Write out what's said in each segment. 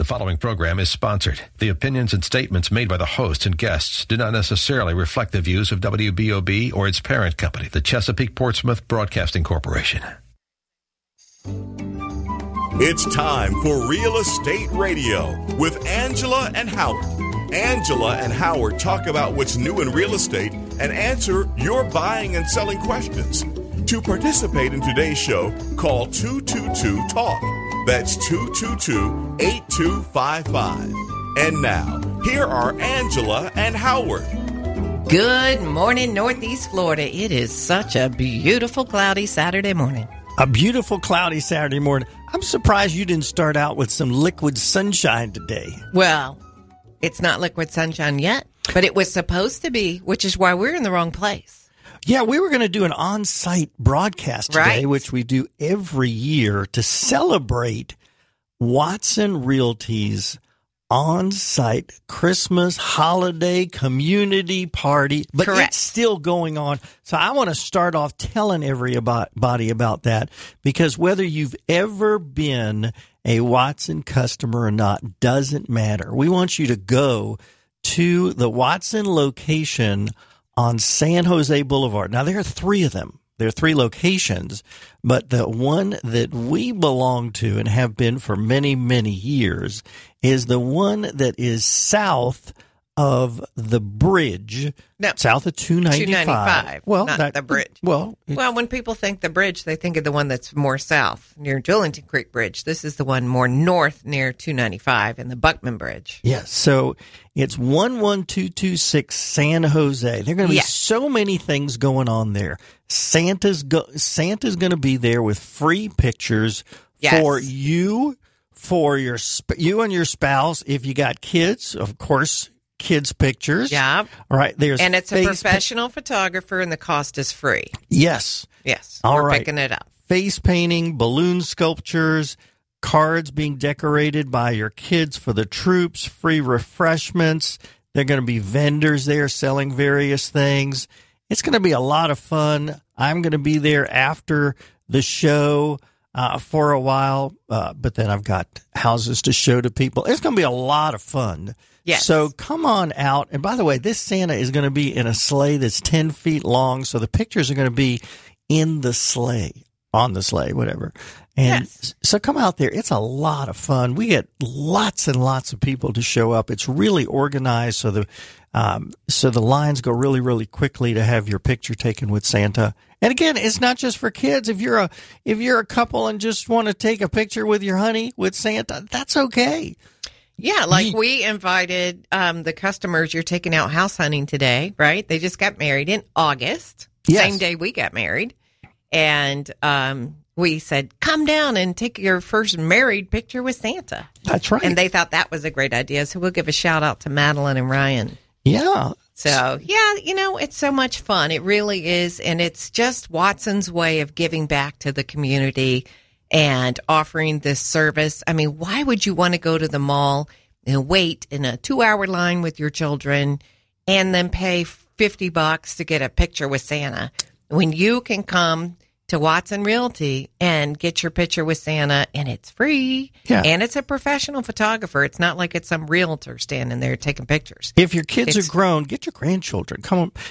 The following program is sponsored. The opinions and statements made by the host and guests do not necessarily reflect the views of WBOB or its parent company, the Chesapeake Portsmouth Broadcasting Corporation. It's time for Real Estate Radio with Angela and Howard. Angela and Howard talk about what's new in real estate and answer your buying and selling questions. To participate in today's show, call 222-TALK. That's 222-8255. And now, here are Angela and Howard. Good morning, Northeast Florida. It is such a beautiful, cloudy Saturday morning. A beautiful, cloudy Saturday morning. I'm surprised you didn't start out with some liquid sunshine today. Well, it's not liquid sunshine yet, but it was supposed to be, which is why we're in the wrong place. Yeah, we were going to do an on-site broadcast today, right, which we do every year to celebrate Watson Realty's on-site Christmas holiday community party. But Correct. It's still going on. So I want to start off telling everybody about that, because whether you've ever been a Watson customer or not doesn't matter. We want you to go to the Watson location on San Jose Boulevard. Now, there are three of them. There are three locations, but the one that we belong to and have been for many, many years is the one that is south of the bridge, south of 295. Well, not the bridge. Well, when people think the bridge, they think of the one that's more south near Julington Creek Bridge. This is the one more north near 295 and the Buckman Bridge. Yes, so it's 11226 San Jose. There are going to be so many things going on there. Santa's going to be there with free pictures for you, for you and your spouse. If you got kids, of course, kids' pictures. Yeah. All right. And it's a professional photographer, and the cost is free. Yes. We're picking it up. Face painting, balloon sculptures, cards being decorated by your kids for the troops, free refreshments. There are going to be vendors there selling various things. It's going to be a lot of fun. I'm going to be there after the show for a while, but then I've got houses to show to people. It's going to be a lot of fun. Yes. So come on out. And by the way, this Santa is going to be in a sleigh that's 10 feet long. So the pictures are going to be in the sleigh, on the sleigh, whatever. And so come out there. It's a lot of fun. We get lots and lots of people to show up. It's really organized. So the lines go really, really quickly to have your picture taken with Santa. And again, it's not just for kids. If you're a couple and just want to take a picture with your honey with Santa, that's okay. Yeah, like we invited the customers. You're taking out house hunting today, right? They just got married in August, same day we got married. And we said, come down and take your first married picture with Santa. That's right. And they thought that was a great idea. So we'll give a shout out to Madeline and Ryan. Yeah. So, it's so much fun. It really is. And it's just Watson's way of giving back to the community and offering this service. I mean, why would you want to go to the mall and wait in a 2-hour line with your children and then pay $50 to get a picture with Santa when you can come to Watson Realty and get your picture with Santa, and it's free. Yeah. And it's a professional photographer. It's not like it's some realtor standing there taking pictures. If your kids are grown, get your grandchildren. Come on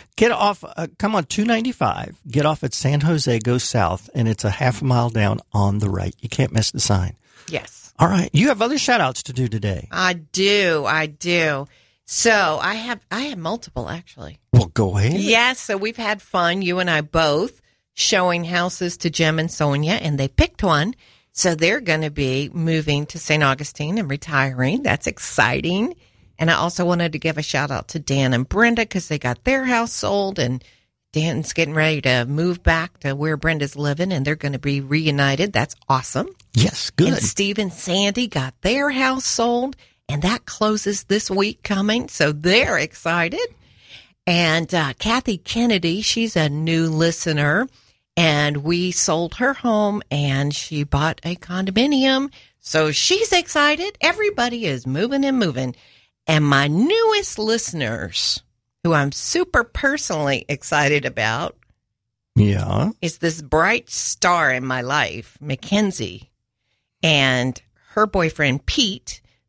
295. Get off at San Jose, go south, and it's a half a mile down on the right. You can't miss the sign. Yes. All right. You have other shout-outs to do today. I do. So I have multiple, actually. Well, go ahead. Yes. So we've had fun, you and I both, showing houses to Jim and Sonia, and they picked one. So they're going to be moving to St. Augustine and retiring. That's exciting. And I also wanted to give a shout out to Dan and Brenda because they got their house sold, and Dan's getting ready to move back to where Brenda's living, and they're going to be reunited. That's awesome. Yes, good. And Steve and Sandy got their house sold, and that closes this week coming. So they're excited. And Kathy Kennedy, she's a new listener, and we sold her home, and she bought a condominium. So she's excited. Everybody is moving and moving. And my newest listeners, who I'm super personally excited about, is this bright star in my life, Mackenzie, and her boyfriend, Pete.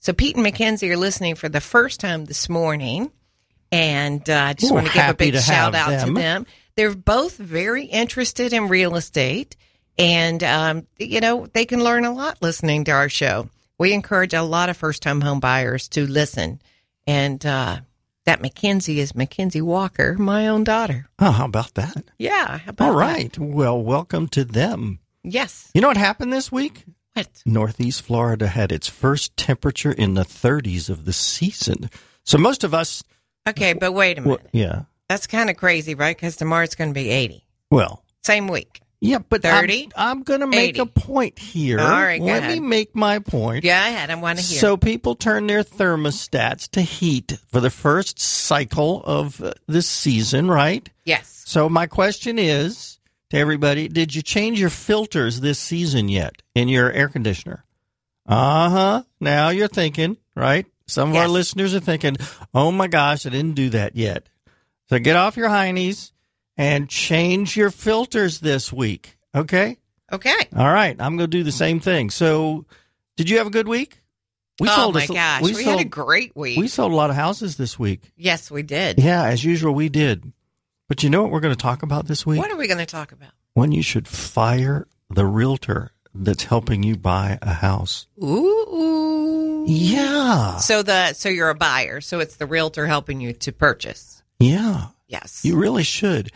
So Pete and Mackenzie are listening for the first time this morning, and I just want to give a big shout out to them. They're both very interested in real estate, and, they can learn a lot listening to our show. We encourage a lot of first-time home buyers to listen, and that Mackenzie is Mackenzie Walker, my own daughter. Oh, how about that? Yeah, how about All right. that? Well, welcome to them. Yes. You know what happened this week? What? Northeast Florida had its first temperature in the 30s of the season. So most of us... Okay, but wait a minute. Well, yeah. That's kind of crazy, right? Because tomorrow it's going to be 80. Well... Same week. Yeah, but 30? I'm going to make 80. a point here. All right, go Let ahead. me make my point. Yeah, I want to hear. So people turn their thermostats to heat for the first cycle of this season, right? Yes. So my question is to everybody, did you change your filters this season yet in your air conditioner? Uh-huh. Now you're thinking, right? Some of our listeners are thinking, oh my gosh, I didn't do that yet. So get off your heinies and change your filters this week, okay? Okay. All right, I'm going to do the same thing. So did you have a good week? We had a great week. We sold a lot of houses this week. Yes, we did. Yeah, as usual, we did. But you know what we're going to talk about this week? What are we going to talk about? When you should fire the realtor that's helping you buy a house. Ooh. Yeah. So you're a buyer, so it's the realtor helping you to purchase. Yeah. Yes. You really should.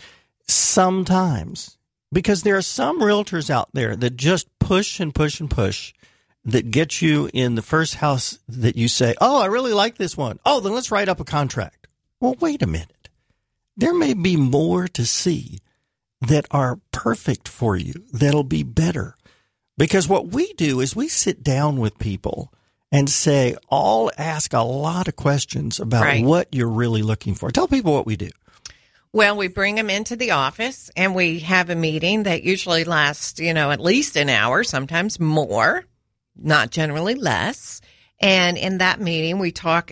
Sometimes. Because there are some realtors out there that just push and push and push that get you in the first house that you say, oh, I really like this one. Oh, then let's write up a contract. Well, wait a minute. There may be more to see that are perfect for you, that'll be better. Because what we do is we sit down with people and say, ask a lot of questions about what you're really looking for. Tell people what we do. Well, we bring them into the office and we have a meeting that usually lasts, at least an hour, sometimes more, not generally less. And in that meeting, we talk,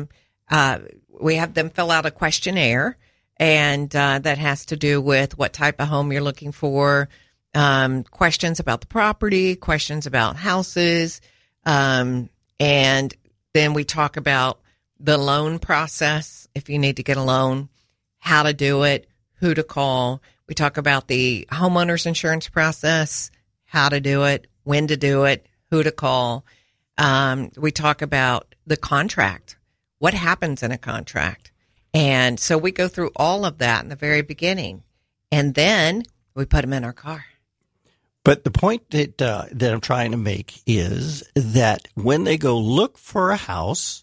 we have them fill out a questionnaire, and that has to do with what type of home you're looking for, questions about the property, questions about houses, and then we talk about the loan process, if you need to get a loan, how to do it, who to call. We talk about the homeowner's insurance process, how to do it, when to do it, who to call. We talk about the contract, what happens in a contract. And so we go through all of that in the very beginning, and then we put them in our car. But the point that I'm trying to make is that when they go look for a house,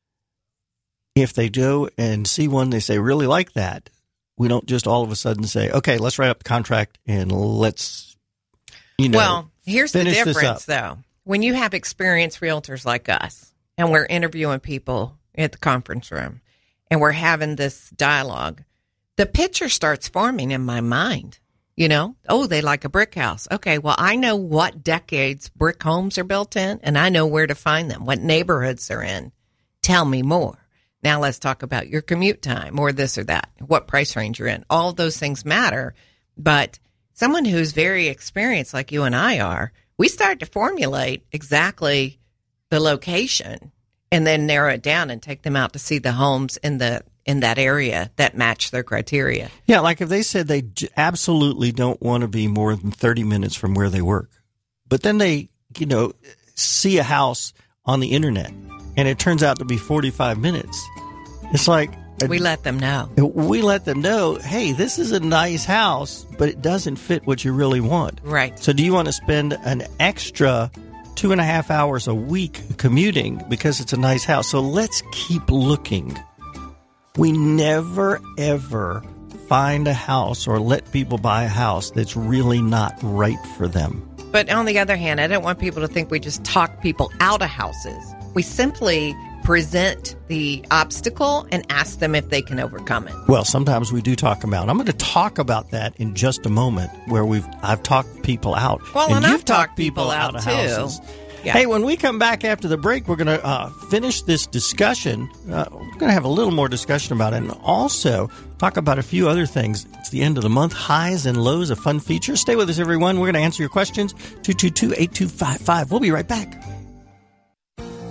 if they go and see one, they say, really like that. We don't just all of a sudden say, okay, let's write up the contract and let's, Well, here's the finish difference, though. When you have experienced realtors like us, and we're interviewing people at the conference room, and we're having this dialogue, the picture starts forming in my mind. Oh, they like a brick house. Okay, well, I know what decades brick homes are built in, and I know where to find them, what neighborhoods they're in. Tell me more. Now let's talk about your commute time or this or that, what price range you're in. All of those things matter. But someone who's very experienced like you and I are, we start to formulate exactly the location and then narrow it down and take them out to see the homes in that area that match their criteria. Yeah, like if they said they absolutely don't want to be more than 30 minutes from where they work, but then they, see a house on the internet and it turns out to be 45 minutes. It's like... We let them know. We let them know, hey, this is a nice house, but it doesn't fit what you really want. Right. So do you want to spend an extra 2.5 hours a week commuting because it's a nice house? So let's keep looking. We never, ever find a house or let people buy a house that's really not right for them. But on the other hand, I don't want people to think we just talk people out of houses. We simply present the obstacle and ask them if they can overcome it. Well, sometimes we do talk about. I'm going to talk about that in just a moment, where I've talked people out. Well, and you've I've talked people out of too. Houses. Yeah. Hey, when we come back after the break, we're going to finish this discussion. We're going to have a little more discussion about it, and also talk about a few other things. It's the end of the month. Highs and lows, a fun feature. Stay with us, everyone. We're going to answer your questions. 222-8255. We'll be right back.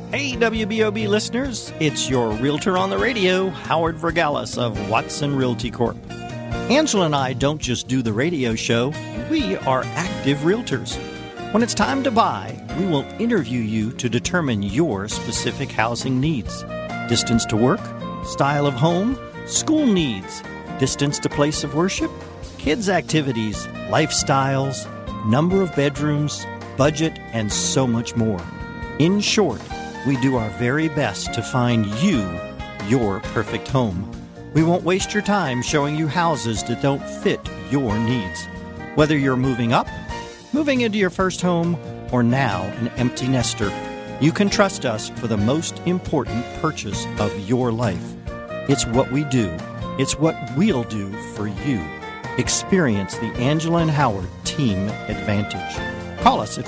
Hey, WBOB listeners, it's your realtor on the radio, Howard Vergalis of Watson Realty Corp. Angela and I don't just do the radio show, we are active realtors. When it's time to buy, we will interview you to determine your specific housing needs. Distance to work, style of home, school needs, distance to place of worship, kids' activities, lifestyles, number of bedrooms, budget, and so much more. In short, we do our very best to find you your perfect home. We won't waste your time showing you houses that don't fit your needs. Whether you're moving up, moving into your first home, or now an empty nester, you can trust us for the most important purchase of your life. It's what we do. It's what we'll do for you. Experience the Angela and Howard Team Advantage. Call us at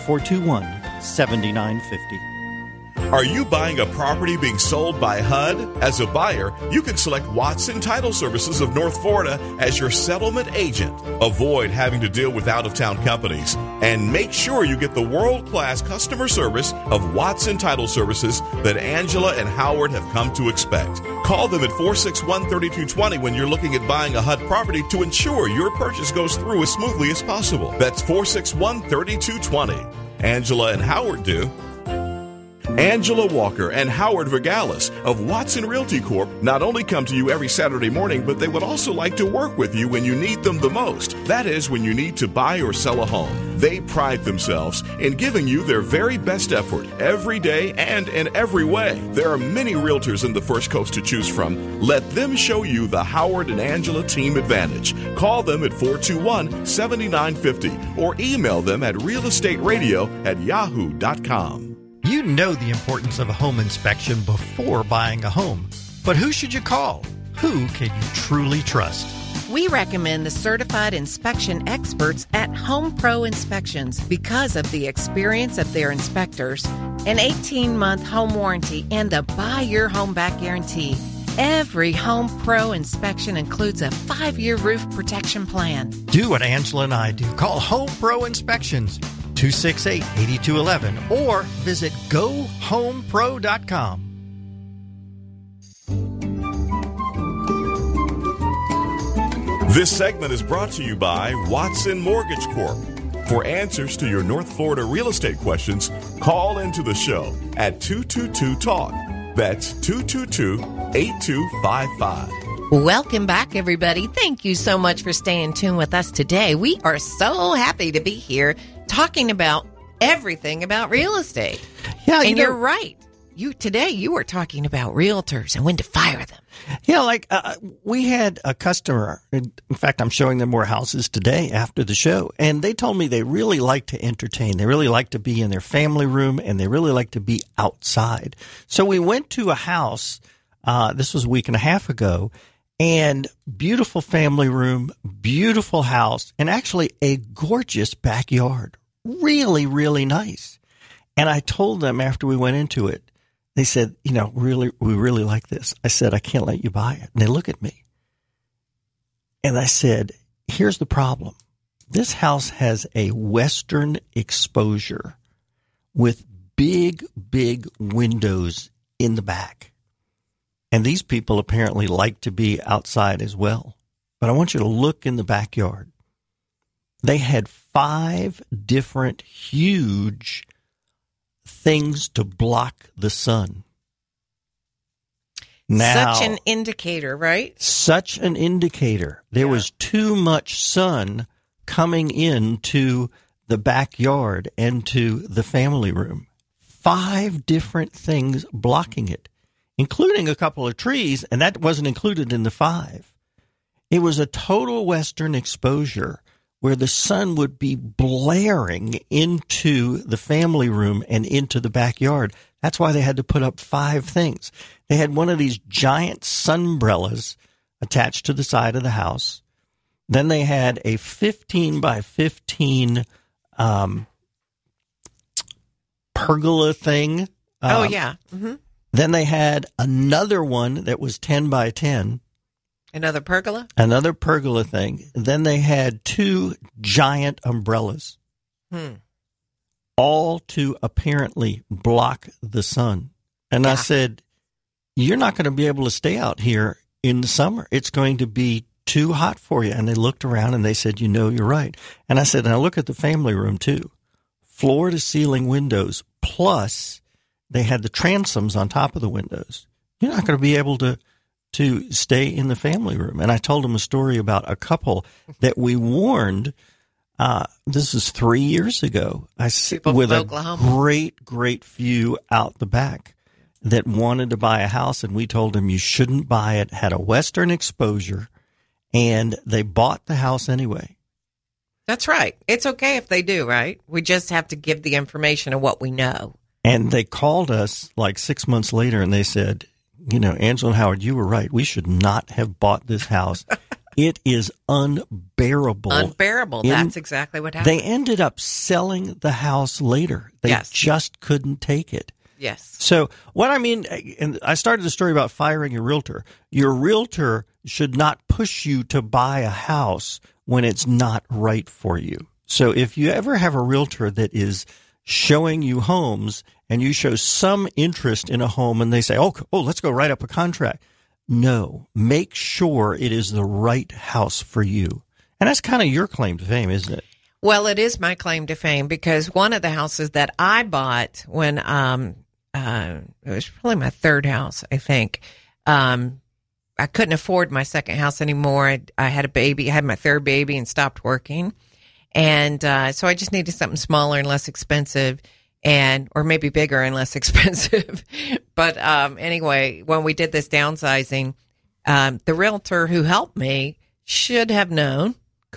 421-7950. Are you buying a property being sold by HUD? As a buyer, you can select Watson Title Services of North Florida as your settlement agent. Avoid having to deal with out-of-town companies. And make sure you get the world-class customer service of Watson Title Services that Angela and Howard have come to expect. Call them at 461-3220 when you're looking at buying a HUD property to ensure your purchase goes through as smoothly as possible. That's 461-3220. Angela and Howard do. Angela Walker and Howard Vergalis of Watson Realty Corp. not only come to you every Saturday morning, but they would also like to work with you when you need them the most. That is, when you need to buy or sell a home. They pride themselves in giving you their very best effort every day and in every way. There are many realtors in the First Coast to choose from. Let them show you the Howard and Angela Team Advantage. Call them at 421-7950 or email them at realestateradio@yahoo.com. You know the importance of a home inspection before buying a home. But who should you call? Who can you truly trust? We recommend the certified inspection experts at Home Pro Inspections because of the experience of their inspectors, an 18-month home warranty, and the Buy Your Home Back guarantee. Every Home Pro inspection includes a 5-year roof protection plan. Do what Angela and I do. Call Home Pro Inspections, 268-8211, or visit GoHomePro.com. This segment is brought to you by Watson Mortgage Corp. For answers to your North Florida real estate questions, call into the show at 222-TALK. That's 222-8255. Welcome back, everybody. Thank you so much for staying tuned with us today. We are so happy to be here talking about everything about real estate. Yeah, and you're right. Today you were talking about realtors and when to fire them. Yeah, we had a customer. In fact, I'm showing them more houses today after the show, and they told me they really like to entertain. They really like to be in their family room, and they really like to be outside. So we went to a house. This was a week and a half ago. And beautiful family room, beautiful house, and actually a gorgeous backyard. Really, really nice. And I told them after we went into it, they said, we really like this. I said, I can't let you buy it. And they look at me. And I said, here's the problem. This house has a western exposure with big, big windows in the back. And these people apparently like to be outside as well. But I want you to look in the backyard. They had 5 different huge things to block the sun. Now, such an indicator, right? Such an indicator. There was too much sun coming into the backyard and to the family room. 5 different things blocking it, including a couple of trees, and that wasn't included in the 5. It was a total western exposure where the sun would be blaring into the family room and into the backyard. That's why they had to put up 5 things. They had one of these giant sunbrellas attached to the side of the house. Then they had a 15 by 15 pergola thing. Mm-hmm. Then they had another one that was 10 by 10. Another pergola? Another pergola thing. Then they had 2 giant umbrellas. All to apparently block the sun. And Yeah. I said, you're not going to be able to stay out here in the summer. It's going to be too hot for you. And they looked around and they said, you're right. And I said, now look at the family room too. Floor to ceiling windows, plus they had the transoms on top of the windows. You're not going to be able to stay in the family room. And I told them a story about a couple that we warned. This is 3 years ago. People with from a Oklahoma. great view out the back that wanted to buy a house. And we told them you shouldn't buy it, had a western exposure, and they bought the house anyway. That's right. It's okay if they do, right? We just have to give the information of what we know. And they called us like 6 months later and they said, Angela and Howard, you were right. We should not have bought this house. It is unbearable. Unbearable. That's exactly what happened. They ended up selling the house later. They just couldn't take it. Yes. So what I mean, and I started the story about firing your realtor. Your realtor should not push you to buy a house when it's not right for you. So if you ever have a realtor that is showing you homes and you show some interest in a home and they say, oh, let's go write up a contract. No, make sure it is the right house for you. And that's kind of your claim to fame, isn't it? Well, it is my claim to fame because one of the houses that I bought when it was probably my third house, I think. I couldn't afford my second house anymore. I had a baby. I had my third baby and stopped working. And so I just needed something smaller and less expensive, or maybe bigger and less expensive. But anyway, when we did this downsizing, the realtor who helped me could have known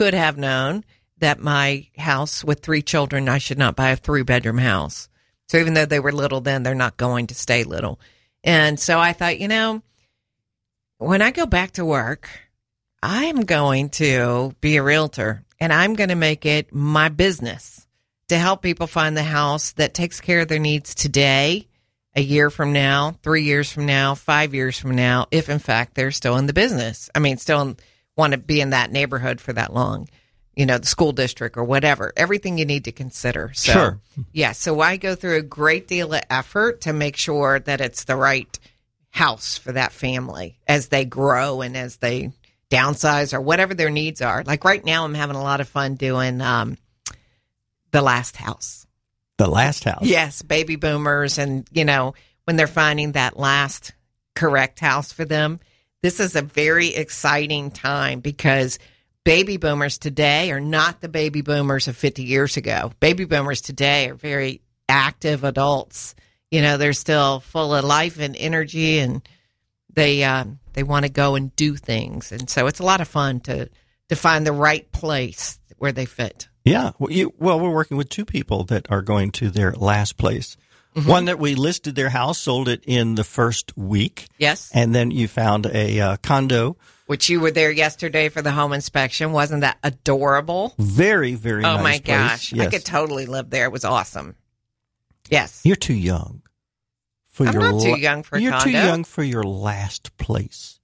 that my house with 3 children, I should not buy a 3-bedroom house. So even though they were little then, they're not going to stay little. And so I thought, when I go back to work, I'm going to be a realtor and I'm going to make it my business to help people find the house that takes care of their needs today, a year from now, 3 years from now, 5 years from now, if in fact they're still in the business. I mean, still want to be in that neighborhood for that long, the school district or whatever, everything you need to consider. So, sure. Yeah. So I go through a great deal of effort to make sure that it's the right house for that family as they grow and as they downsize or whatever their needs are. Like right now, I'm having a lot of fun doing The Last House. The Last House? Yes, baby boomers. And, when they're finding that last correct house for them, this is a very exciting time because baby boomers today are not the baby boomers of 50 years ago. Baby boomers today are very active adults. They're still full of life and energy, and they want to go and do things. And so it's a lot of fun to find the right place where they fit. Yeah. Well, we're working with 2 people that are going to their last place. Mm-hmm. One that we listed their house, sold it in the first week. Yes. And then you found a condo. Which you were there yesterday for the home inspection. Wasn't that adorable? Very, very nice. Oh, my place. gosh. Yes. I could totally live there. It was awesome. Yes. You're too young. I'm not too young for a condo. You're too young for your last place.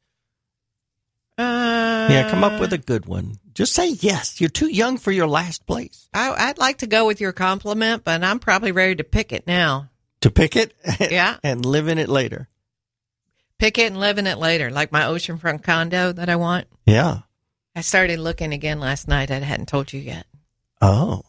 Yeah, come up with a good one. Just say yes. You're too young for your last place. I'd like to go with your compliment, but I'm probably ready to pick it now. To pick it? Yeah. And live in it later. Pick it and live in it later, like my oceanfront condo that I want. Yeah. I started looking again last night. I hadn't told you yet. Oh.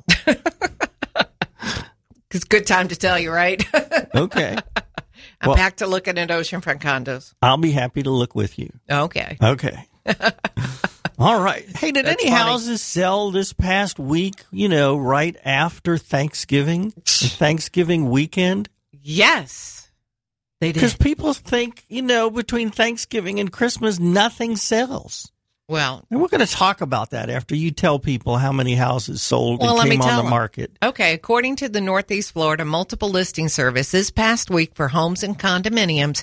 It's a good time to tell you, right? Okay. I'm back to looking at oceanfront condos. I'll be happy to look with you. Okay. Okay. All right. Hey, did any houses sell this past week, right after Thanksgiving, Thanksgiving weekend? Yes, they did. Because people think, between Thanksgiving and Christmas, nothing sells. Well, and we're going to talk about that after you tell people how many houses sold and came on the market. Okay, according to the Northeast Florida Multiple Listing Service, this past week for homes and condominiums,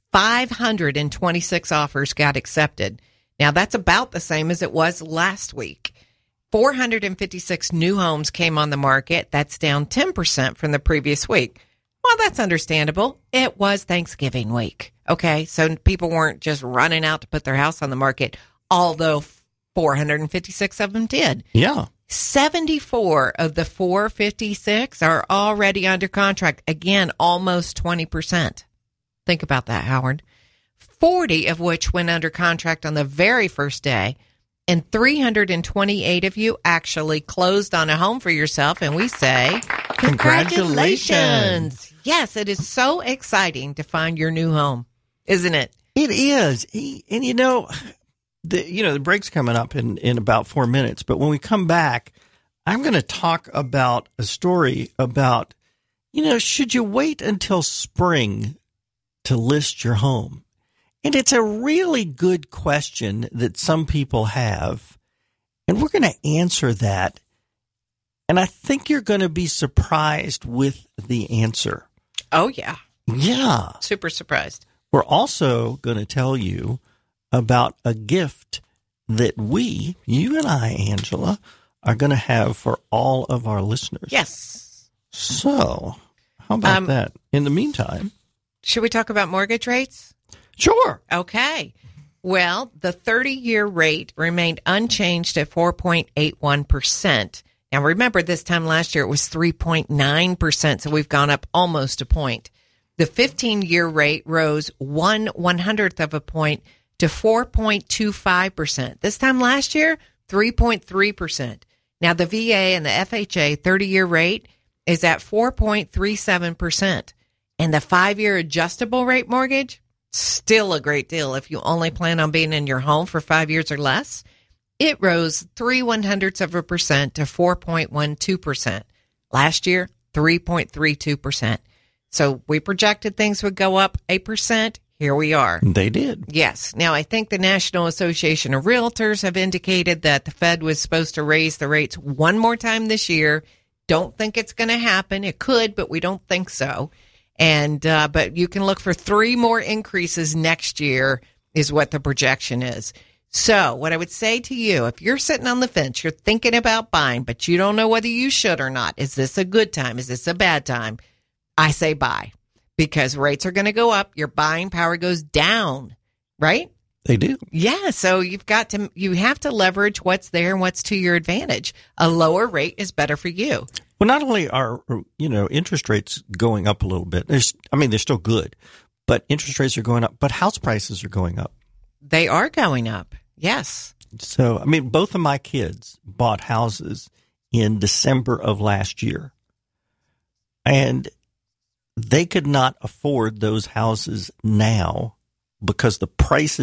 526 offers got accepted. Now, that's about the same as it was last week. 456 new homes came on the market. That's down 10% from the previous week. Well, that's understandable. It was Thanksgiving week. Okay, so people weren't just running out to put their house on the market, although 456 of them did. Yeah. 74 of the 456 are already under contract. Again, almost 20%. Think about that, Howard. 40 of which went under contract on the very first day, and 328 of you actually closed on a home for yourself, and we say, congratulations. Yes, it is so exciting to find your new home, isn't it? It is. And the break's coming up in about 4 minutes, but when we come back, I'm going to talk about a story about, should you wait until spring to list your home? And it's a really good question that some people have, and we're going to answer that. And I think you're going to be surprised with the answer. Oh, yeah. Yeah. Super surprised. We're also going to tell you about a gift that you and I, Angela, are going to have for all of our listeners. Yes. So, how about that? In the meantime, should we talk about mortgage rates? Sure. Okay. Well, the 30-year rate remained unchanged at 4.81%. Now, remember, this time last year it was 3.9%, so we've gone up almost a point. The 15-year rate rose 1/100th of a point to 4.25%. This time last year, 3.3%. Now, the VA and the FHA 30-year rate is at 4.37%. And the 5-year adjustable rate mortgage, still a great deal if you only plan on being in your home for 5 years or less. It rose 3/100ths of a percent to 4.12%. Last year, 3.32%. So we projected things would go up 8%. Here we are. They did. Yes. Now, I think the National Association of Realtors have indicated that the Fed was supposed to raise the rates one more time this year. Don't think it's going to happen. It could, but we don't think so. And but you can look for 3 more increases next year is what the projection is. So what I would say to you, if you're sitting on the fence, you're thinking about buying, but you don't know whether you should or not. Is this a good time? Is this a bad time? I say buy, because rates are going to go up. Your buying power goes down, right? They do. Yeah. So you have to leverage what's there and what's to your advantage. A lower rate is better for you. Well, not only are, interest rates going up a little bit, they're still good, but interest rates are going up, but house prices are going up. They are going up. Yes. So, both of my kids bought houses in December of last year, and they could not afford those houses now because the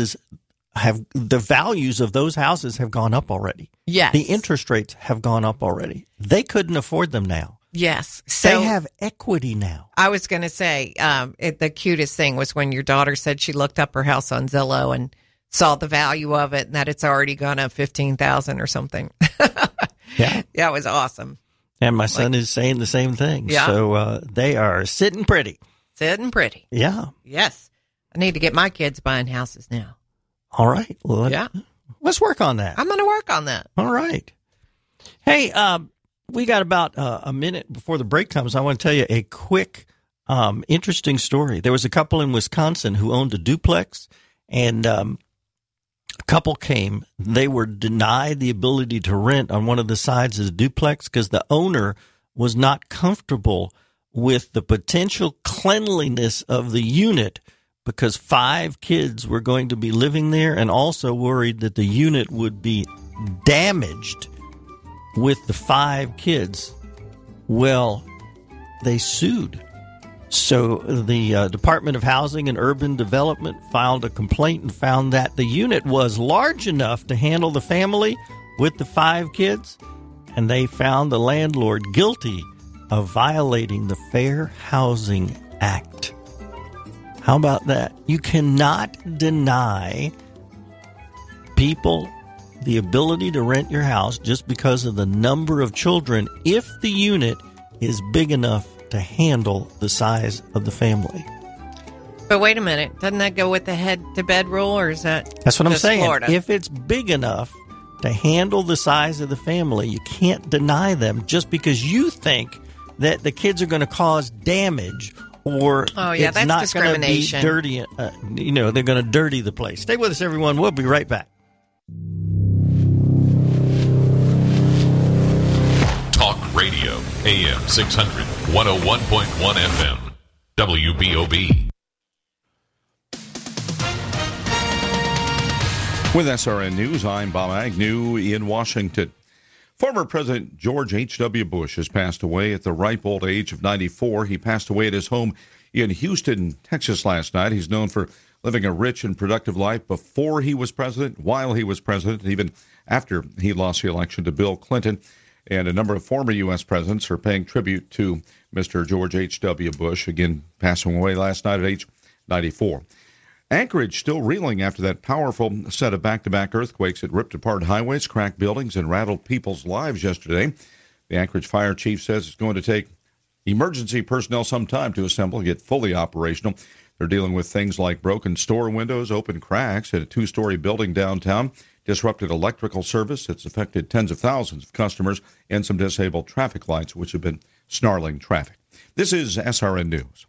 values of those houses have gone up already. Yes. The interest rates have gone up already. They couldn't afford them now. Yes. So they have equity now. I was going to say, the cutest thing was when your daughter said she looked up her house on Zillow and saw the value of it and that it's already gone up $15,000 or something. Yeah. That was awesome. And my son is saying the same thing. Yeah. So they are sitting pretty. Sitting pretty. Yeah. Yes. I need to get my kids buying houses now. All right. Well, let's work on that. I'm going to work on that. All right. Hey, we got about a minute before the break comes. I want to tell you a quick, interesting story. There was a couple in Wisconsin who owned a duplex, and a couple came. They were denied the ability to rent on one of the sides of the duplex because the owner was not comfortable with the potential cleanliness of the unit, because 5 kids were going to be living there, and also worried that the unit would be damaged with the 5 kids. Well, they sued. So the Department of Housing and Urban Development filed a complaint and found that the unit was large enough to handle the family with the 5 kids, and they found the landlord guilty of violating the Fair Housing Act. How about that? You cannot deny people the ability to rent your house just because of the number of children if the unit is big enough to handle the size of the family. But wait a minute. Doesn't that go with the head-to-bed rule, or is that That's what I'm saying. Florida? If it's big enough to handle the size of the family, you can't deny them just because you think that the kids are going to cause damage, or it's that's not going to be discrimination. dirty. They're going to dirty the place. Stay with us, everyone. We'll be right back. Talk Radio, AM 600, 101.1 FM, WBOB. With SRN News, I'm Bob Agnew in Washington. Former President George H.W. Bush has passed away at the ripe old age of 94. He passed away at his home in Houston, Texas last night. He's known for living a rich and productive life before he was president, while he was president, and even after he lost the election to Bill Clinton. And a number of former U.S. presidents are paying tribute to Mr. George H.W. Bush, again passing away last night at age 94. Anchorage still reeling after that powerful set of back-to-back earthquakes that ripped apart highways, cracked buildings, and rattled people's lives yesterday. The Anchorage fire chief says it's going to take emergency personnel some time to assemble and get fully operational. They're dealing with things like broken store windows, open cracks at a two-story building downtown, disrupted electrical service. It's affected tens of thousands of customers, and some disabled traffic lights, which have been snarling traffic. This is SRN News.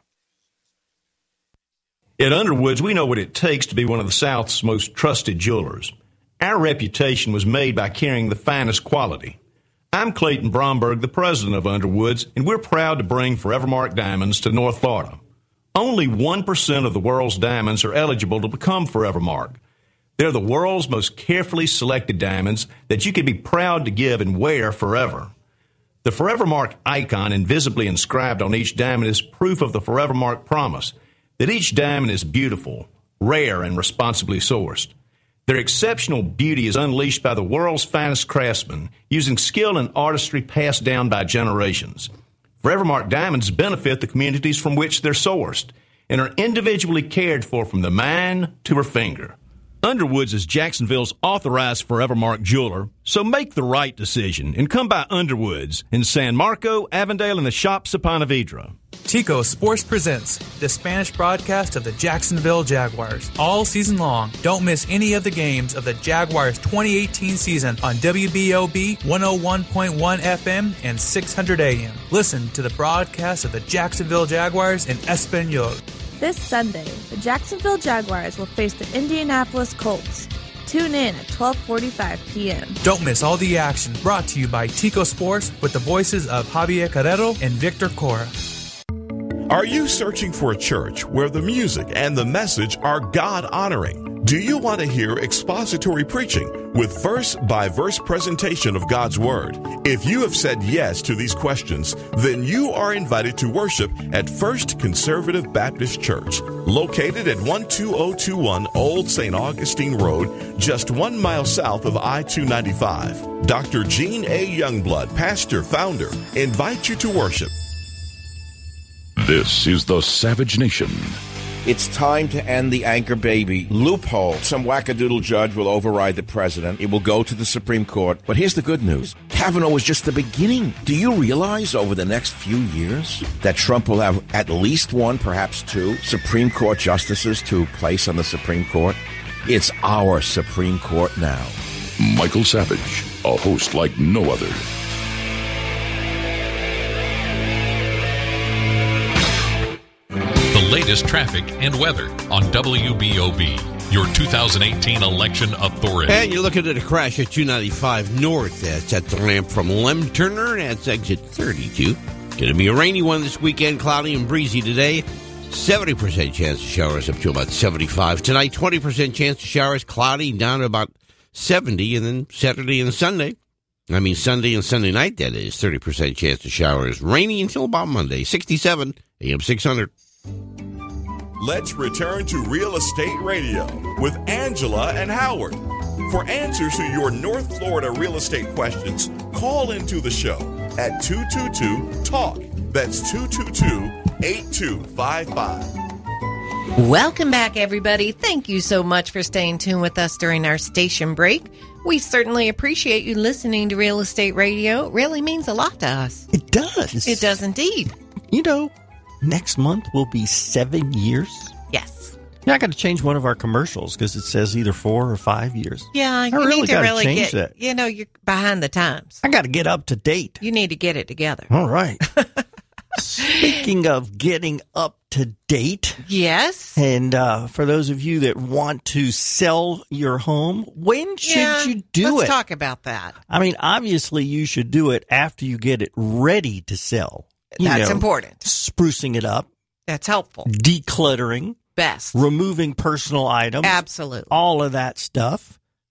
At Underwoods, we know what it takes to be one of the South's most trusted jewelers. Our reputation was made by carrying the finest quality. I'm Clayton Bromberg, the president of Underwoods, and we're proud to bring Forevermark diamonds to North Florida. Only 1% of the world's diamonds are eligible to become Forevermark. They're the world's most carefully selected diamonds that you can be proud to give and wear forever. The Forevermark icon invisibly inscribed on each diamond is proof of the Forevermark promise that each diamond is beautiful, rare, and responsibly sourced. Their exceptional beauty is unleashed by the world's finest craftsmen, using skill and artistry passed down by generations. Forevermark diamonds benefit the communities from which they're sourced and are individually cared for from the mine to her finger. Underwoods is Jacksonville's authorized Forevermark jeweler, so make the right decision and come by Underwoods in San Marco, Avondale, and the Shops of Ponte Vedra. Tico Sports presents the Spanish broadcast of the Jacksonville Jaguars. All season long, don't miss any of the games of the Jaguars 2018 season on WBOB 101.1 FM and 600 AM. Listen to the broadcast of the Jacksonville Jaguars in Espanol. This Sunday, the Jacksonville Jaguars will face the Indianapolis Colts. Tune in at 12:45 p.m. Don't miss all the action, brought to you by Tico Sports with the voices of Javier Carrero and Victor Cora. Are you searching for a church where the music and the message are God-honoring? Do you want to hear expository preaching with verse-by-verse presentation of God's Word? If you have said yes to these questions, then you are invited to worship at First Conservative Baptist Church, located at 12021 Old St. Augustine Road, just 1 mile south of I-295. Dr. Gene A. Youngblood, pastor, founder, invites you to worship. This is the Savage Nation. It's time to end the anchor baby loophole. Some wackadoodle judge will override the president. It will go to the Supreme Court. But here's the good news. Kavanaugh is just the beginning. Do you realize over the next few years that Trump will have at least one, perhaps two, Supreme Court justices to place on the Supreme Court? It's our Supreme Court now. Michael Savage, a host like no other. The latest traffic and weather on WBOB, your 2018 election authority. And you're looking at a crash at 295 North. That's at the ramp from Lem Turner. That's exit 32. Going to be a rainy one this weekend, cloudy and breezy today. 70% chance of showers up to about 75. Tonight, 20% chance of showers, cloudy, down to about 70. And then Sunday and Sunday night, that is, 30% chance of showers. Rainy until about Monday, 67, AM 600. Let's return to Real Estate Radio with Angela and Howard. For answers to your North Florida real estate questions, call into the show at 222-TALK. That's 222-8255. Welcome back, everybody. Thank you so much for staying tuned with us during our station break. We certainly appreciate you listening to Real Estate Radio. It really means a lot to us. It does. It does indeed. You know, next month will be 7 years. Yes. Yeah, I got to change one of our commercials because it says either 4 or 5 years. Yeah, you really need to gotta really change get, that. you know, you're behind the times. I got to get up to date. You need to get it together. All right. Speaking of getting up to date. Yes. And for those of you that want to sell your home, when should you do let's it? talk about that. I mean, obviously you should do it after you get it ready to sell. That's important. Sprucing it up. That's helpful. Decluttering. Best. Removing personal items. Absolutely. All of that stuff.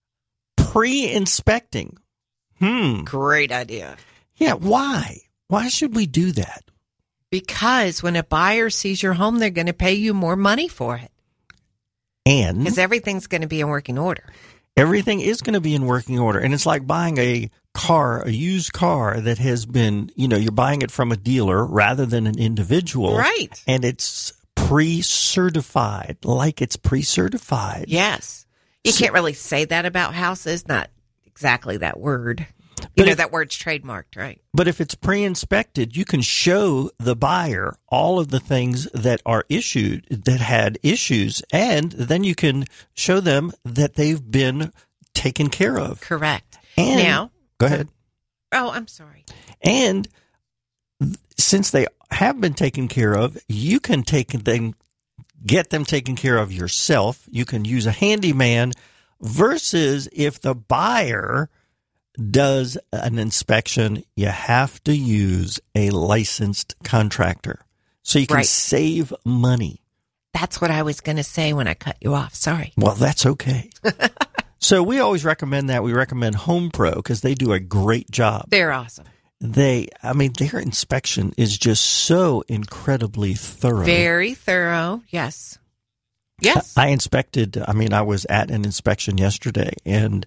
Pre-inspecting. Great idea. Yeah, why? Why should we do that? Because when a buyer sees your home, they're going to pay you more money for it. And because everything's going to be in working order. Everything is going to be in working order. And it's like buying a used car that has been, you're buying it from a dealer rather than an individual. Right. And it's pre-certified, like it's pre-certified. Yes. You can't really say that about houses, not exactly that word. That word's trademarked, right? But if it's pre-inspected, you can show the buyer all of the things that are issued, that had issues, and then you can show them that they've been taken care of. Correct. And now, go ahead. Oh, I'm sorry. And since they have been taken care of, you can get them taken care of yourself. You can use a handyman versus if the buyer does an inspection, you have to use a licensed contractor so you can save money. That's what I was going to say when I cut you off. Sorry. Well, that's okay. So we always recommend that. We recommend Home Pro because they do a great job. They're awesome. Their inspection is just so incredibly thorough. Very thorough. Yes. Yes. I was at an inspection yesterday and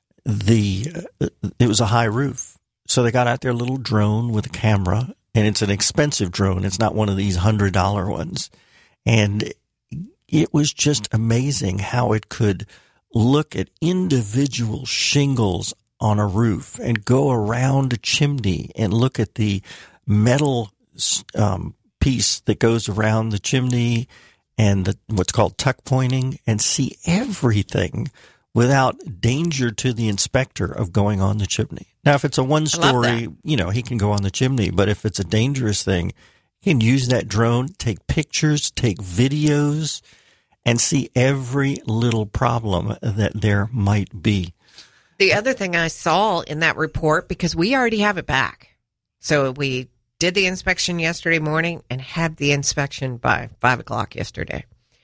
it was a high roof. So they got out their little drone with a camera, and it's an expensive drone. It's not one of these $100 ones. And it was just amazing how it could look at individual shingles on a roof and go around a chimney and look at the metal piece that goes around the chimney and what's called tuck pointing and see everything without danger to the inspector of going on the chimney. Now, if it's a one-story, he can go on the chimney. But if it's a dangerous thing, he can use that drone, take pictures, take videos, and see every little problem that there might be. The other thing I saw in that report, because we already have it back. So we did the inspection yesterday morning and had the inspection by 5 o'clock yesterday.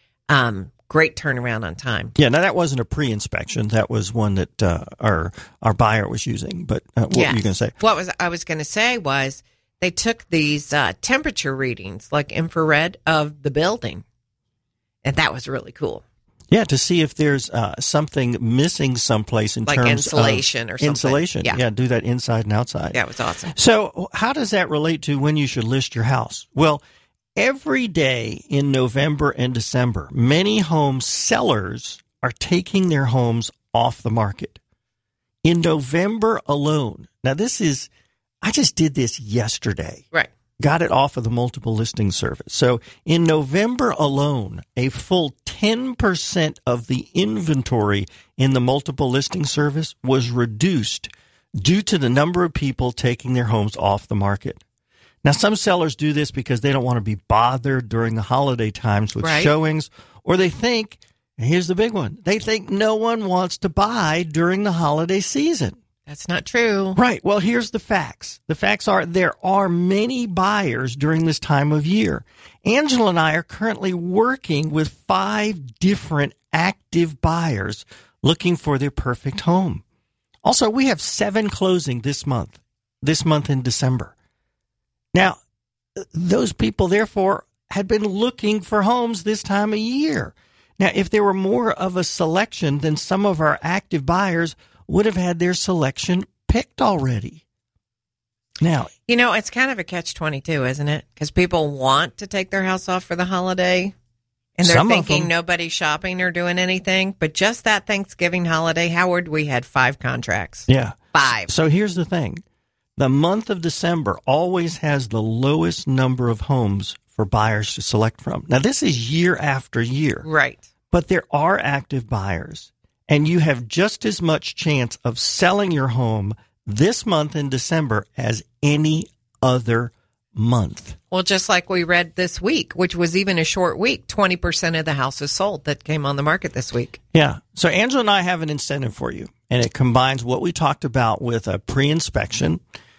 Great turnaround on time. Yeah, now that wasn't a pre-inspection. That was one that our buyer was using. But what were you going to say? I was going to say was they took these temperature readings, like infrared, of the building. And that was really cool. Yeah, to see if there's something missing someplace in like terms insulation of or something. Insulation. Yeah, do that inside and outside. Yeah, it was awesome. So how does that relate to when you should list your house? Well, every day in November and December, many home sellers are taking their homes off the market. In November alone, now I just did this yesterday. Right. Got it off of the multiple listing service. So in November alone, a full 10% of the inventory in the multiple listing service was reduced due to the number of people taking their homes off the market. Now, some sellers do this because they don't want to be bothered during the holiday times with showings, or they think, and here's the big one, they think no one wants to buy during the holiday season. That's not true. Right. Well, here's the facts. The facts are there are many buyers during this time of year. Angela and I are currently working with 5 different active buyers looking for their perfect home. Also, we have 7 closing this month in December. Now, those people, therefore, had been looking for homes this time of year. Now, if there were more of a selection, then some of our active buyers would have had their selection picked already. Now, it's kind of a catch-22, isn't it? Because people want to take their house off for the holiday, and they're thinking nobody's shopping or doing anything. But just that Thanksgiving holiday, Howard, we had 5 contracts. Yeah. 5. So here's the thing. The month of December always has the lowest number of homes for buyers to select from. Now, this is year after year. Right. But there are active buyers. And you have just as much chance of selling your home this month in December as any other month. Well, just like we read this week, which was even a short week, 20% of the houses sold that came on the market this week. Yeah. So Angela and I have an incentive for you, and it combines what we talked about with a pre-inspection.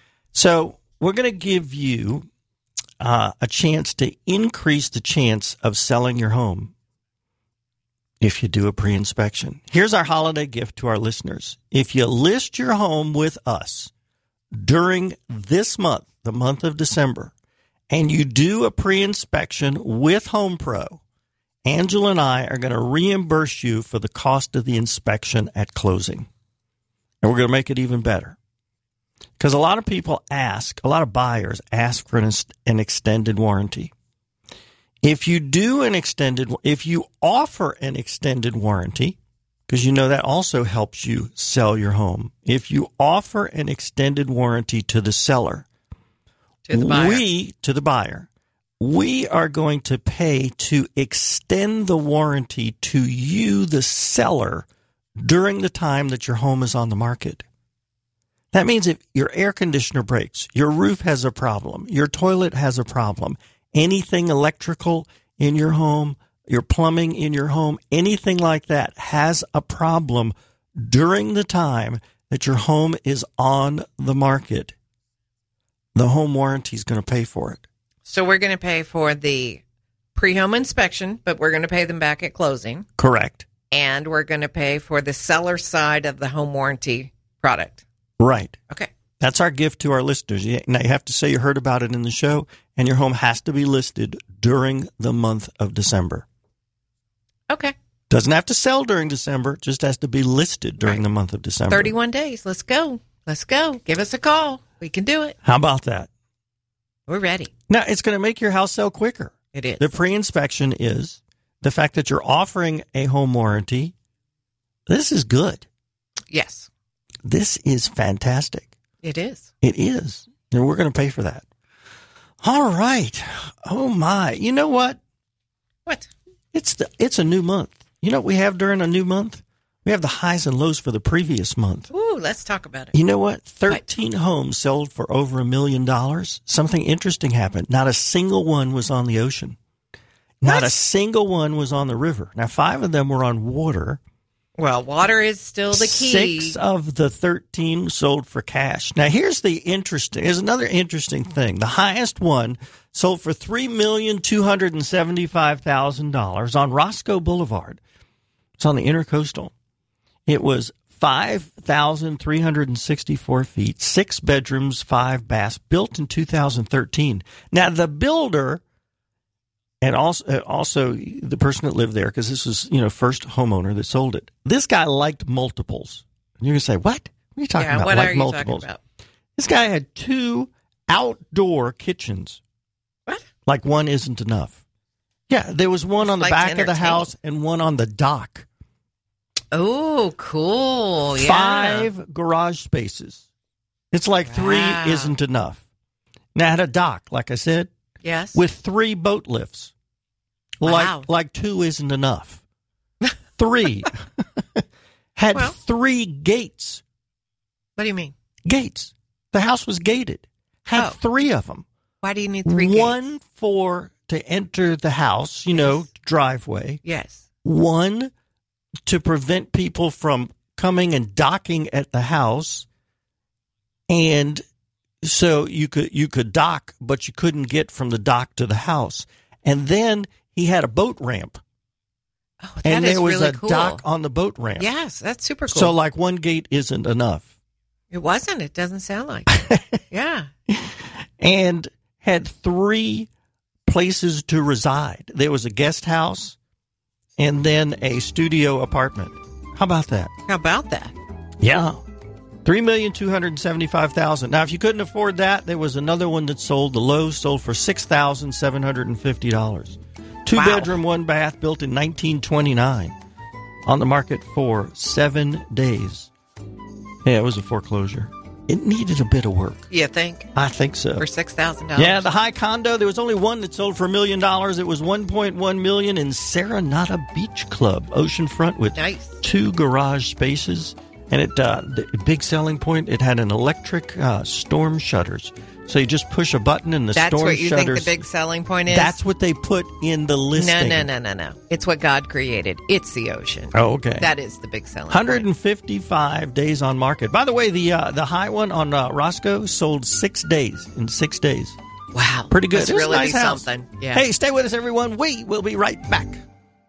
So we're going to give you a chance to increase the chance of selling your home if you do a pre-inspection. Here's our holiday gift to our listeners. If you list your home with us during this month, the month of December, and you do a pre-inspection with Home Pro, Angela and I are going to reimburse you for the cost of the inspection at closing. And we're going to make it even better. Because a lot of people ask, a lot of buyers ask for an extended warranty. If you offer an extended warranty, because you know that also helps you sell your home. If you offer an extended warranty to the seller, to the buyer, we are going to pay to extend the warranty to you, the seller, during the time that your home is on the market. That means if your air conditioner breaks, your roof has a problem, your toilet has a problem, anything electrical in your home, your plumbing in your home, anything like that has a problem during the time that your home is on the market, the home warranty is going to pay for it. So we're going to pay for the pre-home inspection, but we're going to pay them back at closing. Correct. And we're going to pay for the seller side of the home warranty product. Right. Okay. That's our gift to our listeners. Now, you have to say you heard about it in the show, and your home has to be listed during the month of December. Okay. Doesn't have to sell during December, just has to be listed during the month of December. 31 days. Let's go. Let's go. Give us a call. We can do it. How about that? We're ready. Now, it's going to make your house sell quicker. It is. The pre-inspection is the fact that you're offering a home warranty. This is good. Yes. This is fantastic. It is. It is. And we're going to pay for that. All right. Oh, my. You know what? What? It's a new month. You know what we have during a new month? We have the highs and lows for the previous month. Ooh, let's talk about it. You know what? 13 homes sold for over $1 million. Something interesting happened. Not a single one was on the ocean. Not a single one was on the river. Now, 5 of them were on water. Well, water is still the key. 6 of the 13 sold for cash. Now, here's another interesting thing. The highest one sold for $3,275,000 on Roscoe Boulevard. It's on the Intercoastal. It was 5,364 feet, 6 bedrooms, 5 baths, built in 2013. Now, the builder and also the person that lived there, because this was, first homeowner that sold it. This guy liked multiples. And you're going to say, what? What are you talking about? What are you multiples? talking about? This guy had 2 outdoor kitchens. What? Like one isn't enough. Yeah, there was one on the back of the house and one on the dock. Oh, cool. Yeah. 5 garage spaces. It's like 3 isn't enough. Now, it had a dock, like I said. Yes. With 3 boat lifts. Wow. Like 2 isn't enough. 3. Had 3 gates. What do you mean? Gates. The house was gated. Had 3 of them. Why do you need 3 gates? 1 to enter the house, driveway. Yes. 1 to prevent people from coming and docking at the house. And so you could dock, but you couldn't get from the dock to the house. And then he had a boat ramp. Oh, that and there is was really a cool. dock on the boat ramp. Yes, that's super cool. So like 1 gate isn't enough. It wasn't. It doesn't sound like it. Yeah. And had 3 places to reside. There was a guest house and then a studio apartment. How about that? How about that? Yeah. $3,275,000. Now, if you couldn't afford that, there was another one that sold. The Lowe's sold for $6,750. 2-bedroom, 1 bath, built in 1929. On the market for 7 days. Yeah, it was a foreclosure. It needed a bit of work. You think? I think so. For $6,000? Yeah, the high condo, there was only one that sold for $1 million. It was $1.1 million in Serenata Beach Club, oceanfront, with 2 garage spaces. And the big selling point, it had an electric storm shutters. So you just push a button and the storm shutters. That's what you think the big selling point is? That's what they put in the listing. No. It's what God created. It's the ocean. Oh, okay. That is the big selling 155 days on market. By the way, the high one on Roscoe sold 6 days. In 6 days. Wow. Pretty good. That's it was really a nice house. Something. Yeah. Hey, stay with us, everyone. We will be right back.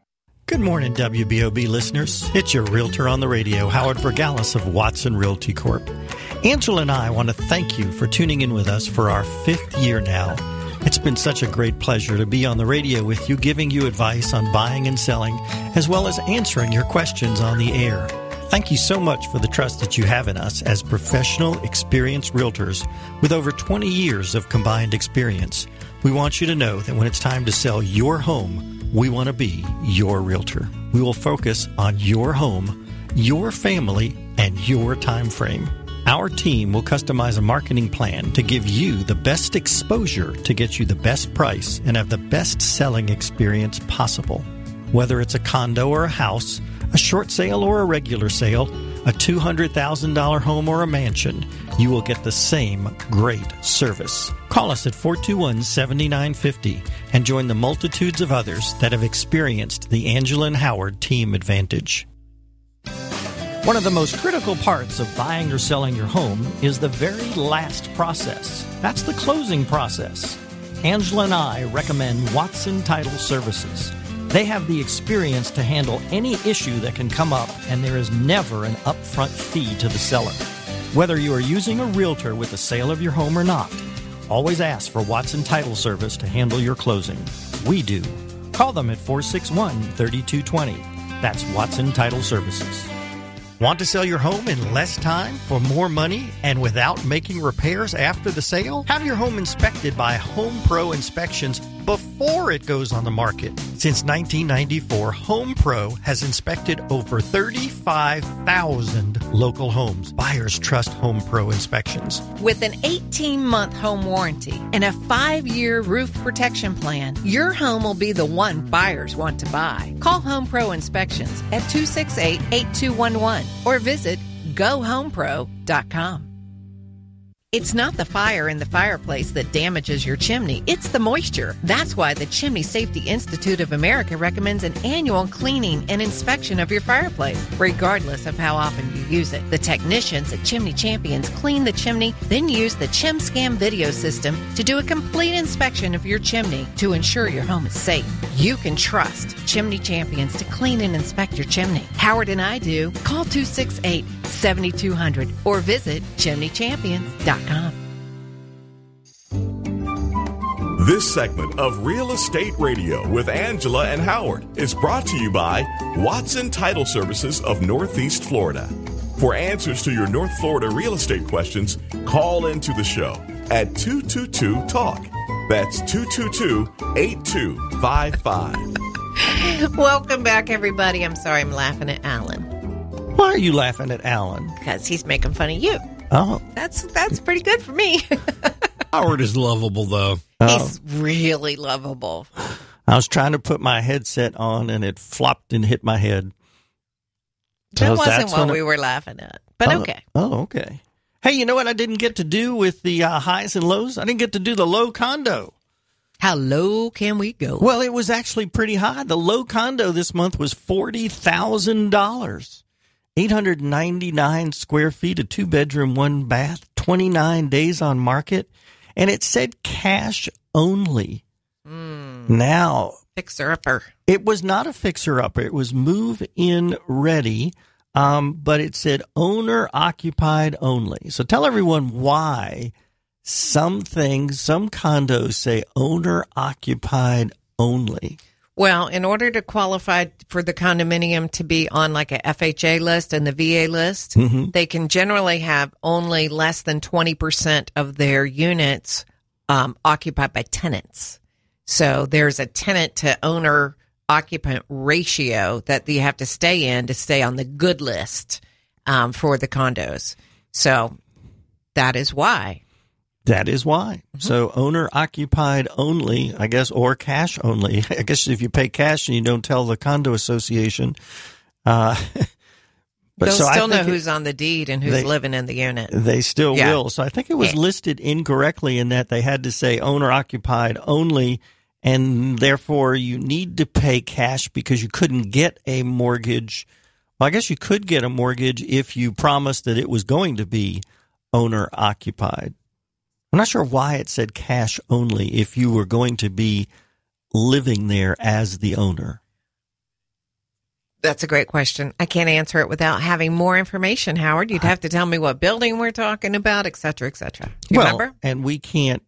Good morning, WBOB listeners. It's your Realtor on the Radio, Howard Vergalis of Watson Realty Corp. Angela and I want to thank you for tuning in with us for our 5th year now. It's been such a great pleasure to be on the radio with you, giving you advice on buying and selling, as well as answering your questions on the air. Thank you so much for the trust that you have in us as professional, experienced realtors with over 20 years of combined experience. We want you to know that when it's time to sell your home, we want to be your realtor. We will focus on your home, your family, and your time frame. Our team will customize a marketing plan to give you the best exposure to get you the best price and have the best selling experience possible. Whether it's a condo or a house, a short sale or a regular sale, a $200,000 home or a mansion, you will get the same great service. Call us at 421-7950 and join the multitudes of others that have experienced the Angela and Howard team advantage. One of the most critical parts of buying or selling your home is the very last process. That's the closing process. Angela and I recommend Watson Title Services. They have the experience to handle any issue that can come up, and there is never an upfront fee to the seller. Whether you are using a realtor with the sale of your home or not, always ask for Watson Title Service to handle your closing. We do. Call them at 461-3220. That's Watson Title Services. Want to sell your home in less time for more money and without making repairs after the sale? Have your home inspected by Home Pro Inspections before it goes on the market. Since 1994, Home Pro has inspected over 35,000 local homes. Buyers trust Home Pro Inspections. With an 18-month home warranty and a 5-year roof protection plan, your home will be the one buyers want to buy. Call Home Pro Inspections at 268-8211 or visit GoHomePro.com. It's not the fire in the fireplace that damages your chimney. It's the moisture. That's why the Chimney Safety Institute of America recommends an annual cleaning and inspection of your fireplace, regardless of how often you use it. The technicians at Chimney Champions clean the chimney, then use the ChimScam video system to do a complete inspection of your chimney to ensure your home is safe. You can trust Chimney Champions to clean and inspect your chimney. Howard and I do. Call 268-7200 or visit chimneychampions.com. This segment of Real Estate Radio with Angela and Howard is brought to you by Watson Title Services of Northeast Florida. For answers to your North Florida real estate questions, call into the show at 222-TALK. That's 222-8255. Welcome back, everybody. I'm sorry I'm laughing at Alan. Why are you laughing at Alan? Because he's making fun of you. Oh. That's pretty good for me. Howard is lovable, though. He's really lovable. I was trying to put my headset on, and it flopped and hit my head. That wasn't what we were laughing at, but okay. Oh, okay. Hey, you know what I didn't get to do with the highs and lows? I didn't get to do the low condo. How low can we go? Well, it was actually pretty high. The low condo this month was $40,000. 899 square feet, a 2-bedroom, 1-bath, 29 days on market, and it said cash only. Now, fixer-upper. It was not a fixer-upper. It was move-in ready, but it said owner-occupied only. So tell everyone why some condos say owner-occupied only. Well, in order to qualify for the condominium to be on like a FHA list and the VA list, they can generally have only less than 20% of their units occupied by tenants. So there's a tenant to owner occupant ratio that you have to stay in to stay on the good list for the condos. So that is why. That is why. So owner-occupied only, I guess, or cash only. I guess if you pay cash and you don't tell the condo association. They'll still know who's on the deed and who's living in the unit. They still will. So I think it was listed incorrectly in that they had to say owner-occupied only, and therefore you need to pay cash because you couldn't get a mortgage. Well, I guess you could get a mortgage if you promised that it was going to be owner-occupied. I'm not sure why it said cash only if you were going to be living there as the owner. That's a great question. I can't answer it without having more information, Howard. You'd have to tell me what building we're talking about, et cetera, et cetera. You remember? And we can't,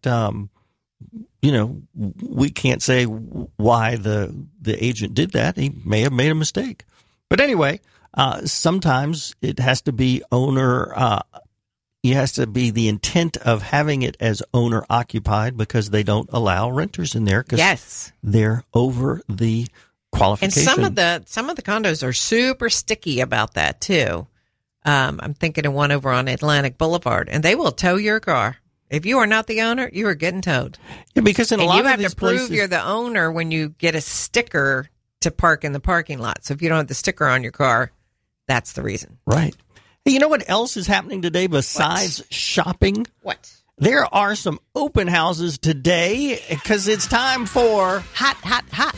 we can't say why the agent did that. He may have made a mistake. But anyway, sometimes it has to be it has to be the intent of having it as owner occupied because they don't allow renters in there because they're over the qualification. And some of the condos are super sticky about that too. I'm thinking of one over on Atlantic Boulevard, and they will tow your car. If you are not the owner, you are getting towed. Yeah, because in a lot of these places, you have to prove you're the owner when you get a sticker to park in the parking lot. So if you don't have the sticker on your car, that's the reason. Right. Hey, you know what else is happening today besides shopping? What? There are some open houses today because it's time for hot.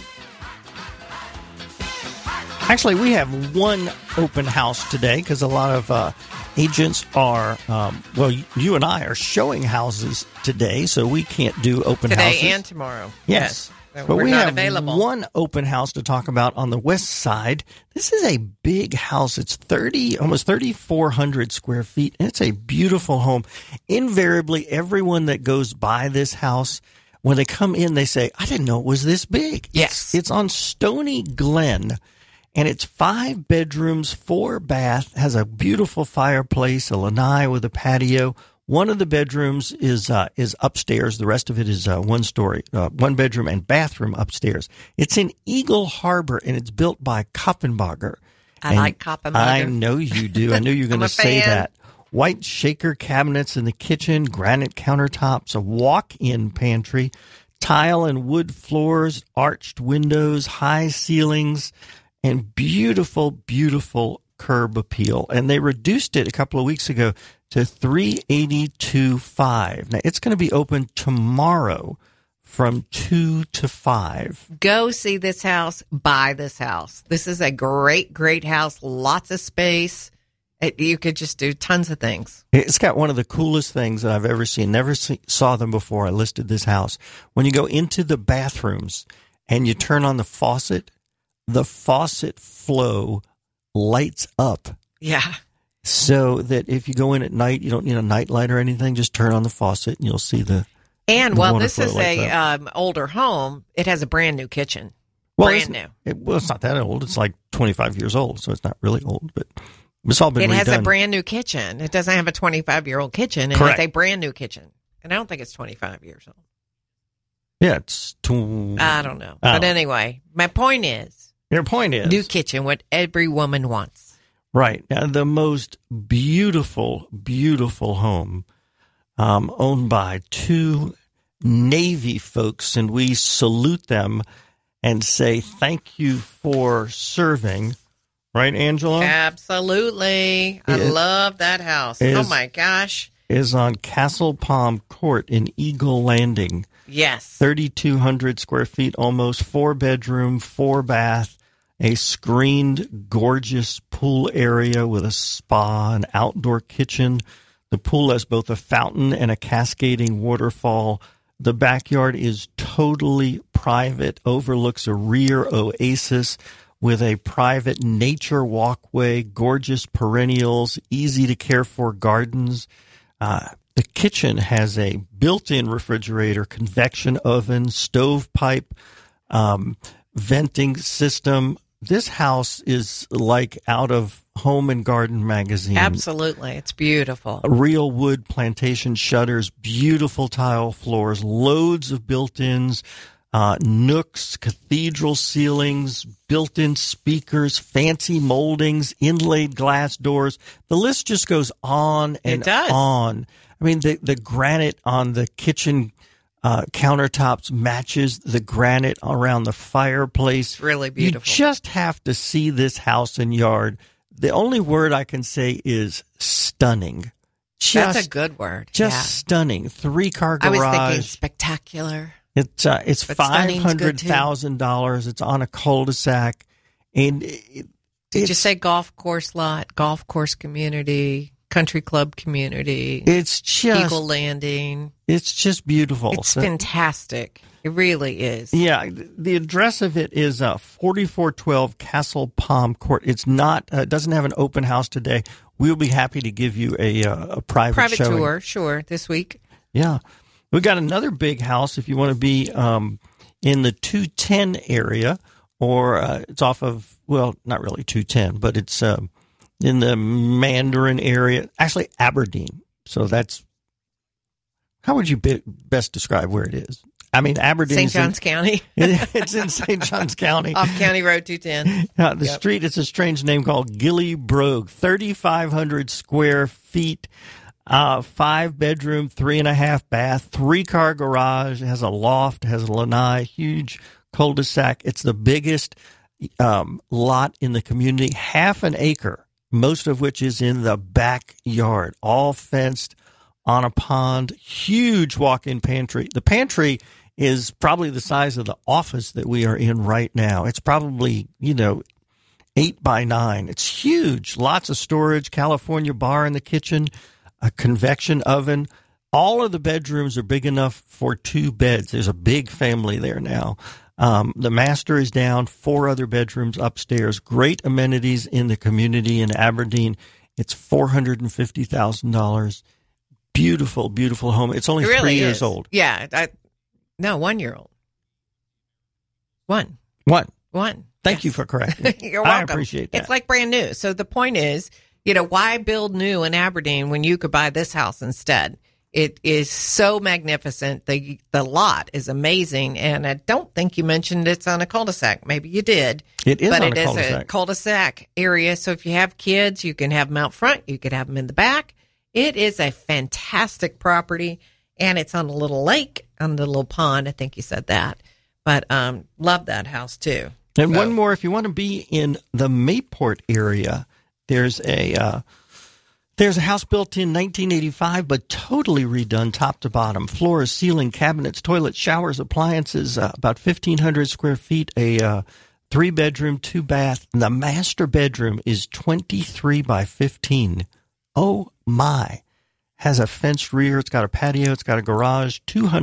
Actually, we have one open house today because a lot of agents are, you and I are showing houses today, so we can't do open houses. Today and tomorrow. Yes. So but we're we not have available. One open house to talk about on the west side. This is a big house. It's almost 3,400 square feet, and it's a beautiful home. Invariably, everyone that goes by this house, when they come in, they say, I didn't know it was this big. Yes. It's on Stony Glen. And it's 5 bedrooms, 4 bath, has a beautiful fireplace, a lanai with a patio. One of the bedrooms is upstairs. The rest of it is one story, 1 bedroom and bathroom upstairs. It's in Eagle Harbor, and it's built by Koppenbacher. I like Koppenbacher. I know you do. I knew you were going to say that. White shaker cabinets in the kitchen, granite countertops, a walk-in pantry, tile and wood floors, arched windows, high ceilings, and beautiful, beautiful curb appeal. And they reduced it a couple of weeks ago to $382,500. Now, it's going to be open tomorrow from 2 to 5. Go see this house, buy this house. This is a great, great house, lots of space. You could just do tons of things. It's got one of the coolest things that I've ever seen. Never saw them before. I listed this house. When you go into the bathrooms and you turn on the faucet flow lights up. Yeah. So that if you go in at night, you don't need a night light or anything. Just turn on the faucet and you'll see the. And this is a older home. It has a brand new kitchen. Brand new. It's not that old. It's like 25 years old, so it's not really old, but it's all been redone. It has a brand new kitchen. It doesn't have a 25-year-old kitchen. It Correct. has a brand new kitchen. And I don't think it's 25 years old. Yeah, it's I don't know. But anyway, my point is. Your point is. New kitchen, what every woman wants. Right. Now, the most beautiful, beautiful home owned by 2 Navy folks, and we salute them and say thank you for serving. Right, Angela? Absolutely. I love that house. Oh, my gosh. Is on Castle Palm Court in Eagle Landing. Yes. 3,200 square feet, almost 4 bedroom, 4 bath. A screened, gorgeous pool area with a spa, an outdoor kitchen. The pool has both a fountain and a cascading waterfall. The backyard is totally private, overlooks a rear oasis with a private nature walkway, gorgeous perennials, easy to care for gardens. The kitchen has a built-in refrigerator, convection oven, stovepipe, venting system. This house is like out of Home and Garden magazine. Absolutely. It's beautiful. Real wood plantation shutters, beautiful tile floors, loads of built-ins, nooks, cathedral ceilings, built-in speakers, fancy moldings, inlaid glass doors. The list just goes on and on. I mean, the granite on the kitchen countertops matches the granite around the fireplace. It's really beautiful. You just have to see this house and yard. The only word I can say is stunning. That's a good word. Just stunning. 3-car garage. I was thinking spectacular. It's $500,000. It's on a cul-de-sac. And Did you say golf course lot, golf course community, country club community? It's just Eagle Landing. It's just beautiful. It's fantastic. It really is. Yeah, the address of it is 4412 Castle Palm Court. It's not, doesn't have an open house today. We'll be happy to give you a private showing. Tour, sure, this week. Yeah. We've got another big house if you want to be in the 210 area, or it's off of, well, not really 210, but it's in the Mandarin area, actually Aberdeen. So that's, how would you best describe where it is? I mean, Aberdeen. St. Johns County. It's in St. Johns County. Off County Road 210. The street, it's a strange name called Gilly Brogue. 3,500 square feet, 5-bedroom, 3.5 bath, 3-car garage. It has a loft, has a lanai, huge cul-de-sac. It's the biggest lot in the community, half an acre, most of which is in the backyard, all fenced on a pond, huge walk-in pantry. The pantry is probably the size of the office that we are in right now. It's probably, 8 by 9. It's huge. Lots of storage, California bar in the kitchen, a convection oven. All of the bedrooms are big enough for 2 beds. There's a big family there now. The master is down, 4 other bedrooms upstairs. Great amenities in the community in Aberdeen. It's $450,000. Beautiful, beautiful home. It's only 3 years old. Yeah. 1 year old. One. Thank you for correcting. You're welcome. I appreciate that. It's like brand new. So the point is, why build new in Aberdeen when you could buy this house instead? It is so magnificent. The lot is amazing. And I don't think you mentioned it's on a cul-de-sac. Maybe you did. It is on a cul-de-sac. But it is a cul-de-sac area. So if you have kids, you can have them out front. You could have them in the back. It is a fantastic property. And it's on a little lake, on the little pond. I think you said that. But love that house, too. And one more, if you want to be in the Mayport area, there's a house built in 1985, but totally redone top to bottom. Floors, ceiling, cabinets, toilets, showers, appliances, about 1,500 square feet, a 3-bedroom, 2-bath. The master bedroom is 23 by 15. Oh, my. Has a fenced rear. It's got a patio. It's got a garage.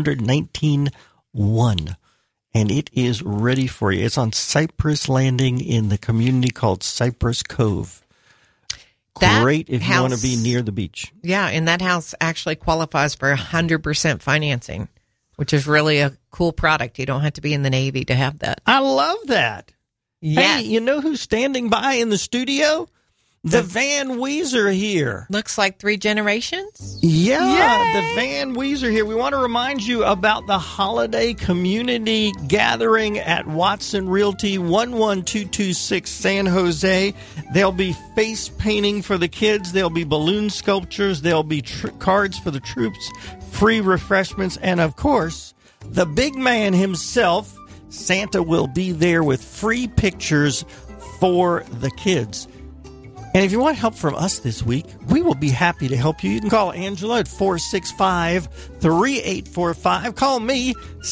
219,100. And it is ready for you. It's on Cypress Landing in the community called Cypress Cove. Great if you want to be near the beach. Yeah, and that house actually qualifies for 100% financing, which is really a cool product. You don't have to be in the Navy to have that. I love that. Yes. Hey, you know who's standing by in the studio? The Van Weezer here. Looks like 3 generations. Yeah, Yay! The Van Weezer here. We want to remind you about the holiday community gathering at Watson Realty, 11226 San Jose. There'll be face painting for the kids. There'll be balloon sculptures. There'll be cards for the troops, free refreshments, and, of course, the big man himself, Santa, will be there with free pictures for the kids. And if you want help from us this week, we will be happy to help you. You can call Angela at 465-3845. Call me,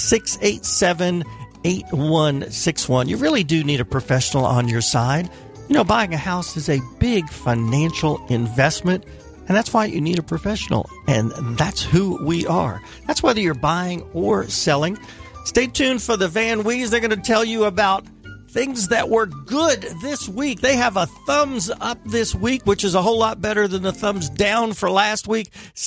687-8161. You really do need a professional on your side. Buying a house is a big financial investment, and that's why you need a professional. And that's who we are. That's whether you're buying or selling. Stay tuned for the Van Wees. They're going to tell you about things that were good this week. They have a thumbs up this week, which is a whole lot better than the thumbs down for last week.